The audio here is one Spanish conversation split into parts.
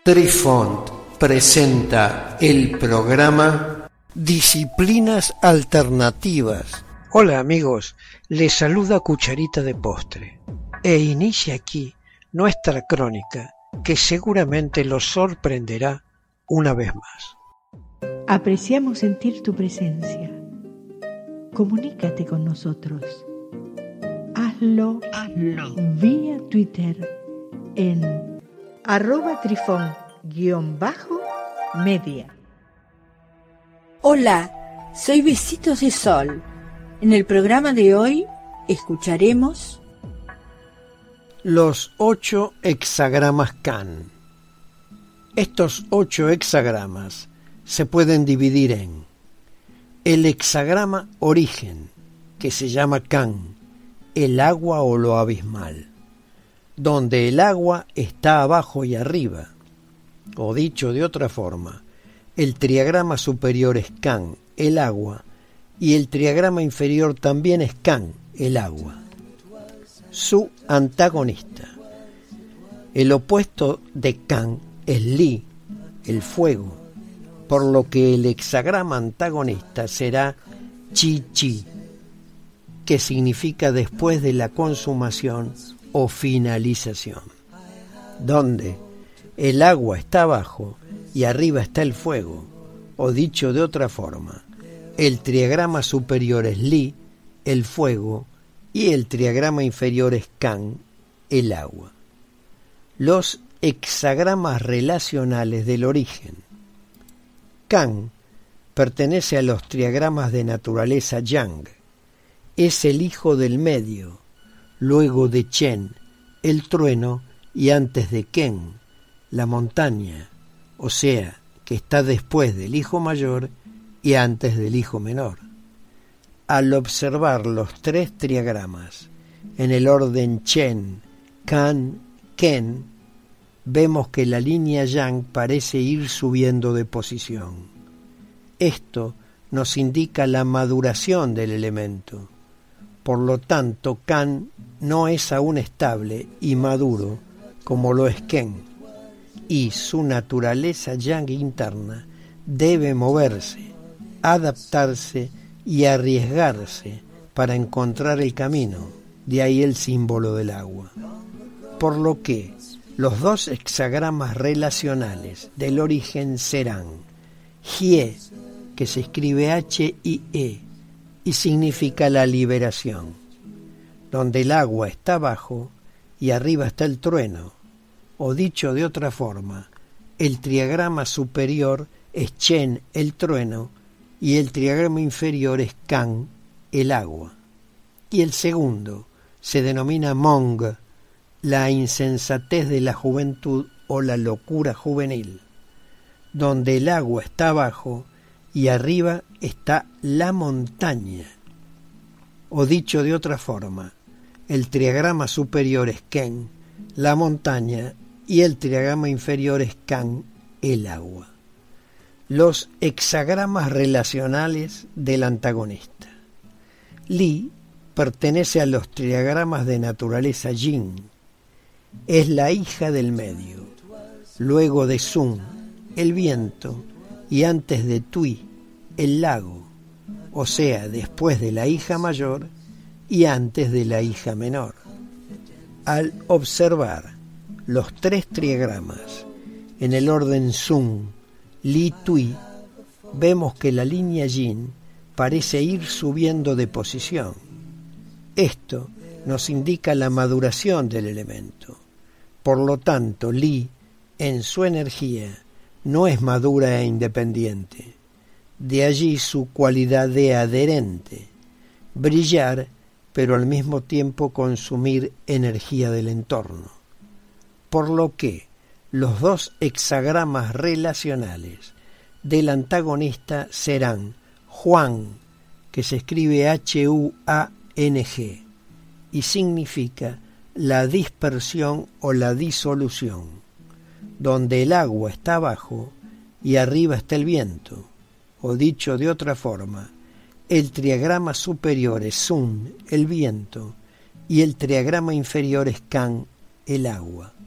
Trifont presenta el programa Disciplinas Alternativas. Hola amigos, les saluda Cucharita de Postre e inicia aquí nuestra crónica que seguramente los sorprenderá una vez más. Apreciamos sentir tu presencia. Comunícate con nosotros. Hazlo vía Twitter en @trifon_media. Hola, soy Besitos de Sol. En el programa de hoy escucharemos los 8 hexagramas Kan. Estos 8 hexagramas se pueden dividir en el hexagrama origen, que se llama Kan, el agua o lo abismal, donde el agua está abajo y arriba, o dicho de otra forma, el triagrama superior es Kan, el agua, y el triagrama inferior también es Kan, el agua. Su antagonista, el opuesto de Kan, es Li, el fuego, por lo que el hexagrama antagonista será Chi-Chi, que significa después de la consumación o finalización, donde el agua está abajo y arriba está el fuego, o dicho de otra forma, el triagrama superior es Li, el fuego, y el triagrama inferior es Kan, el agua. Los hexagramas relacionales del origen. Kan pertenece a los triagramas de naturaleza Yang, es el hijo del medio, luego de Chen, el trueno, y antes de Ken, la montaña, o sea, que está después del hijo mayor y antes del hijo menor. Al observar los 3 triagramas en el orden Chen, Kan, Ken, vemos que la línea Yang parece ir subiendo de posición. Esto nos indica la maduración del elemento. Por lo tanto, Kan no es aún estable y maduro como lo es Ken, y su naturaleza Yang interna debe moverse, adaptarse y arriesgarse para encontrar el camino, de ahí el símbolo del agua. Por lo que los 2 hexagramas relacionales del origen serán Hie, que se escribe H-I-E, y significa la liberación, donde el agua está abajo y arriba está el trueno, o dicho de otra forma, el triagrama superior es Chen, el trueno, y el triagrama inferior es Kan, el agua. Y el segundo se denomina Mong, la insensatez de la juventud o la locura juvenil, donde el agua está abajo y arriba está la montaña. O dicho de otra forma, el triagrama superior es Ken, la montaña, y el triagrama inferior es Kan, el agua. Los hexagramas relacionales del antagonista. Li pertenece a los triagramas de naturaleza Yin. Es la hija del medio, luego de Sun, el viento, y antes de Tui, el lago, o sea, después de la hija mayor y antes de la hija menor. Al observar los 3 triagramas en el orden Sun, Li, Tui, vemos que la línea Yin parece ir subiendo de posición. Esto nos indica la maduración del elemento. Por lo tanto, Li, en su energía, no es madura e independiente. De allí su cualidad de adherente, brillar, pero al mismo tiempo consumir energía del entorno. Por lo que los 2 hexagramas relacionales del antagonista serán Huang, que se escribe H-U-A-N-G, y significa la dispersión o la disolución, donde el agua está abajo y arriba está el viento, o dicho de otra forma, el triagrama superior es Sun, el viento, y el triagrama inferior es Kan, el agua,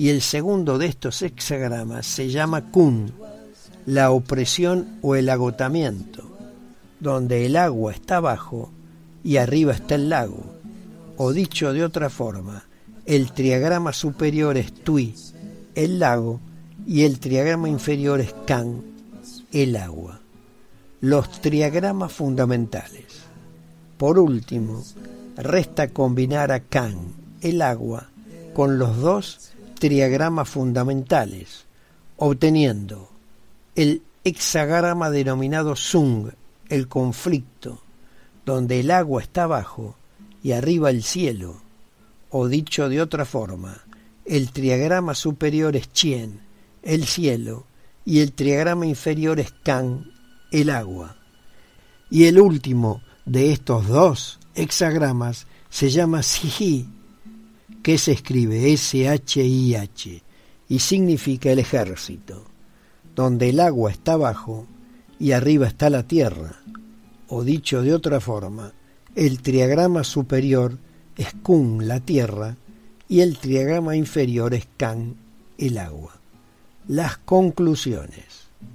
y el segundo de estos hexagramas se llama kun, la opresión o el agotamiento, donde el agua está abajo y arriba está el lago, o dicho de otra forma, el triagrama superior es tui, el lago, y el triagrama inferior es kan, el agua. Los triagramas fundamentales. Por último, resta combinar a kan, el agua, con los dos triagramas fundamentales, obteniendo el hexagrama denominado sung, el conflicto, donde el agua está abajo y arriba el cielo, o dicho de otra forma, el triagrama superior es chien, el cielo, y el triagrama inferior es kan, el agua. Y el último de estos dos hexagramas se llama sihi, que se escribe S-H-I-H, y significa el ejército, donde el agua está abajo y arriba está la tierra, o dicho de otra forma, el triagrama superior es kun, la tierra, y el triagrama inferior es kan, el agua. Las conclusiones.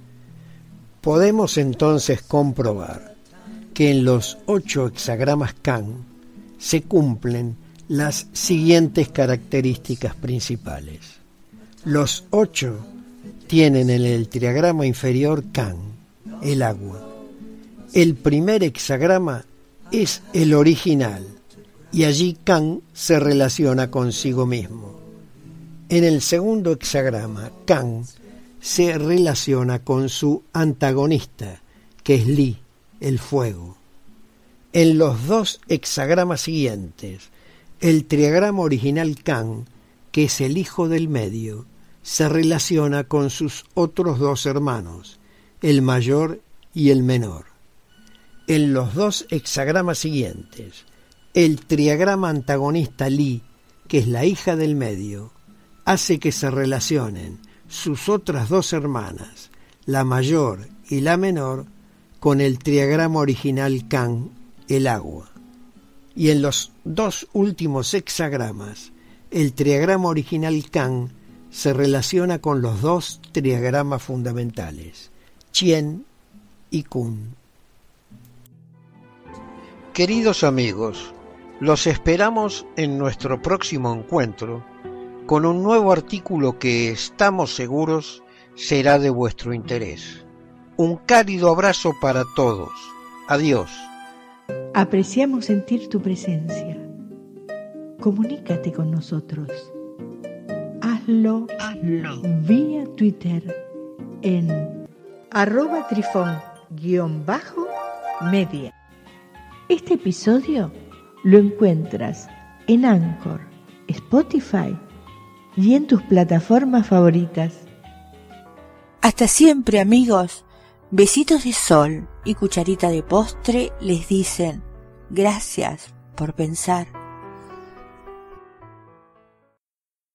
Podemos entonces comprobar que en los 8 hexagramas kan se cumplen las siguientes características principales. Los 8 tienen en el triagrama inferior kan, el agua. El primer hexagrama es el original y allí kan se relaciona consigo mismo. En el segundo hexagrama, kan se relaciona con su antagonista, que es li, el fuego. En los 2 hexagramas siguientes, el triagrama original kan, que es el hijo del medio, se relaciona con sus otros 2 hermanos, el mayor y el menor. En los 2 hexagramas siguientes, el triagrama antagonista li, que es la hija del medio, hace que se relacionen sus otras 2 hermanas, la mayor y la menor, con el triagrama original kan, el agua. Y en los 2 últimos hexagramas, el triagrama original kan se relaciona con los 2 triagramas fundamentales, chien y kun. Queridos amigos, los esperamos en nuestro próximo encuentro con un nuevo artículo que estamos seguros será de vuestro interés. Un cálido abrazo para todos. Adiós. Apreciamos sentir tu presencia. Comunícate con nosotros. Hazlo vía Twitter en @trifon_media. Este episodio lo encuentras en Anchor, Spotify y en tus plataformas favoritas. Hasta siempre, amigos. Besitos de sol y cucharita de postre les dicen gracias por pensar.